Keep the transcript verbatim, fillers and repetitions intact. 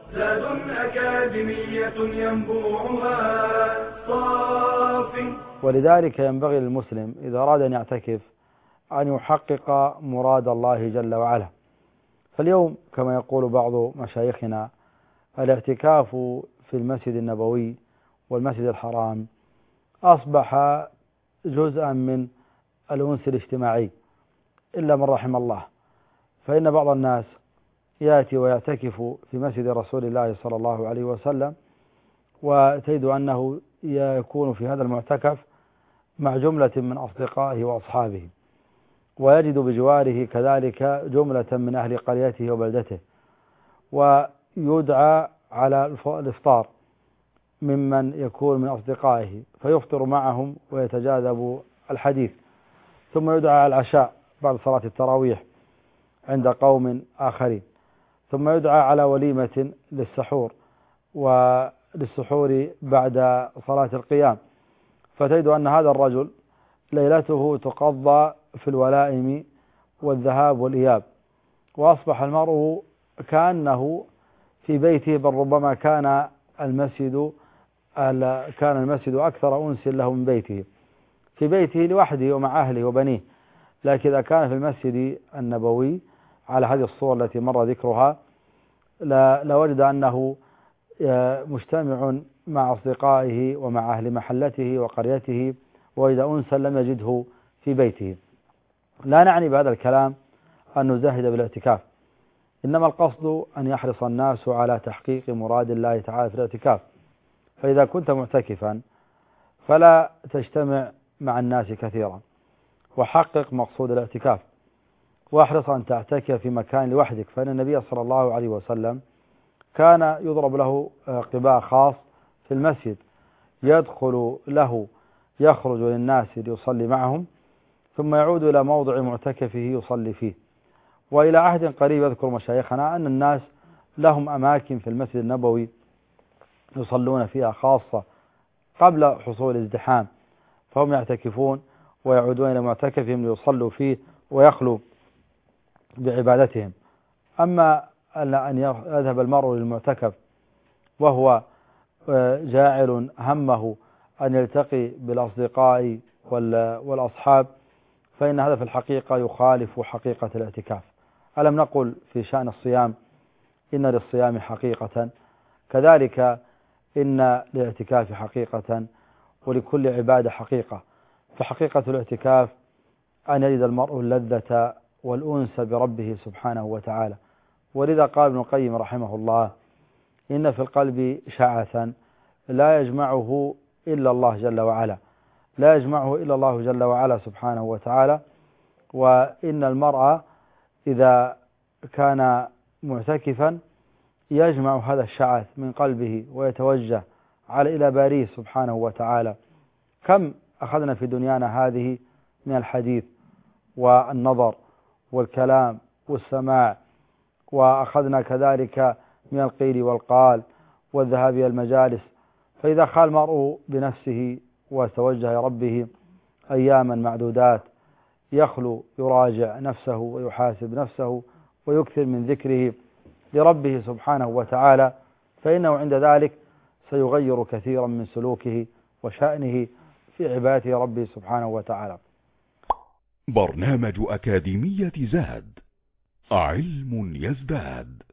زاد أكاديمية ينبوعها صاف. ولذلك ينبغي للمسلم إذا أراد أن يعتكف أن يحقق مراد الله جل وعلا. فاليوم كما يقول بعض مشايخنا الاعتكاف في المسجد النبوي والمسجد الحرام أصبح جزءا من الأنس الاجتماعي إلا من رحم الله، فإن بعض الناس يأتي ويعتكف في مسجد رسول الله صلى الله عليه وسلم، وتجد أنه يكون في هذا المعتكف مع جملة من أصدقائه وأصحابه، ويجد بجواره كذلك جملة من أهل قريته وبلدته، ويدعى على الإفطار ممن يكون من أصدقائه فيفطر معهم ويتجاذب الحديث، ثم يدعى على العشاء بعد صلاة التراويح عند قوم آخرين، ثم يدعى على وليمة للسحور وللسحور بعد صلاة القيام. فتجد أن هذا الرجل ليلته تقضى في الولائم والذهاب والإياب، وأصبح المرء كأنه في بيته، بل ربما كان المسجد كان المسجد أكثر أنس له من بيته، في بيته لوحده ومع أهله وبنيه، لكن إذا كان في المسجد النبوي على هذه الصور التي مر ذكرها لوجد أنه مجتمع مع أصدقائه ومع أهل محلته وقريته، وإذا أنسا لم يجده في بيته. لا نعني بهذا الكلام أن نزهد بالاعتكاف، إنما القصد أن يحرص الناس على تحقيق مراد الله تعالى في الاعتكاف. فإذا كنت معتكفا فلا تجتمع مع الناس كثيرا، وحقق مقصود الاعتكاف، واحرص أن تعتكف في مكان لوحدك، فإن النبي صلى الله عليه وسلم كان يضرب له قباء خاص في المسجد يدخل له، يخرج للناس ليصلي معهم، ثم يعود إلى موضع معتكفه يصلي فيه. وإلى عهد قريب يذكر مشايخنا أن الناس لهم أماكن في المسجد النبوي يصلون فيها خاصة قبل حصول الازدحام، فهم يعتكفون ويعودون إلى معتكفهم ليصلوا فيه ويخلوا بعبادتهم. أما أن يذهب المرء للمعتكف وهو جاعل همه أن يلتقي بالأصدقاء والأصحاب، فإن هذا في الحقيقة يخالف حقيقة الاعتكاف. ألم نقل في شأن الصيام إن للصيام حقيقة، كذلك إن للاعتكاف حقيقة، ولكل عبادة حقيقة. فحقيقة الاعتكاف أن يجد المرء اللذة والأنس بربه سبحانه وتعالى. ولذا قال ابن القيم رحمه الله: إن في القلب شعثا لا يجمعه إلا الله جل وعلا، لا يجمعه إلا الله جل وعلا سبحانه وتعالى. وإن المرء إذا كان معتكفا يجمع هذا الشعث من قلبه ويتوجه على إلى باريه سبحانه وتعالى. كم أخذنا في دنيانا هذه من الحديث والنظر والكلام والسماع، وأخذنا كذلك من القيل والقال والذهاب إلى المجالس. فإذا خال المرء بنفسه وتوجه إلى ربه أياما معدودات يخلو يراجع نفسه ويحاسب نفسه ويكثر من ذكره لربه سبحانه وتعالى، فإنه عند ذلك سيغير كثيرا من سلوكه وشأنه في عبادة ربه سبحانه وتعالى. برنامج أكاديمية زاد، علم يزداد.